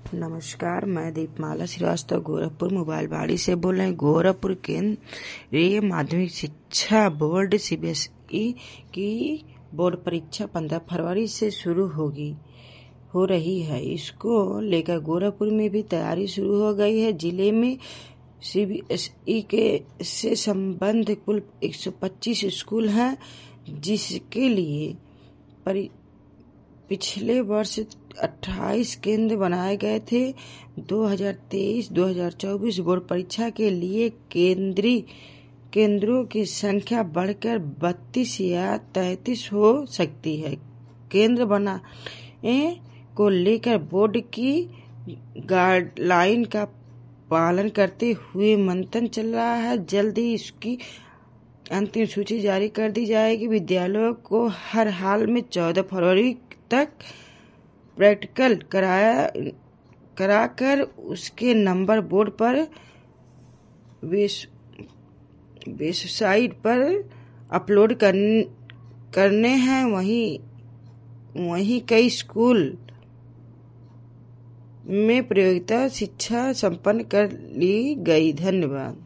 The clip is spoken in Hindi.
नमस्कार, मैं दीपमाला श्रीवास्तव गोरखपुर मोबाइल बाड़ी से बोल रहे हैं। गोरखपुर केंद्रीय माध्यमिक शिक्षा बोर्ड सीबीएसई की बोर्ड परीक्षा 15 फरवरी से शुरू हो रही है। इसको लेकर गोरखपुर में भी तैयारी शुरू हो गई है। जिले में सीबीएसई के से संबंध कुल 125 स्कूल हैं, जिसके लिए पिछले वर्ष 28 केंद्र बनाए गए थे। 2023-2024 बोर्ड परीक्षा के लिए केंद्रों की संख्या बढ़कर 32 या 33 हो सकती है। केंद्र बनाने को लेकर बोर्ड की गाइडलाइन का पालन करते हुए मंथन चल रहा है। जल्द ही इसकी अंतिम सूची जारी कर दी जाएगी। विद्यालयों को हर हाल में 14 फरवरी तक प्रैक्टिकल कराकर उसके नंबर बोर्ड पर वेबसाइट पर अपलोड करने हैं। वहीं कई स्कूल में प्रतियोगिता शिक्षा संपन्न कर ली गई। धन्यवाद।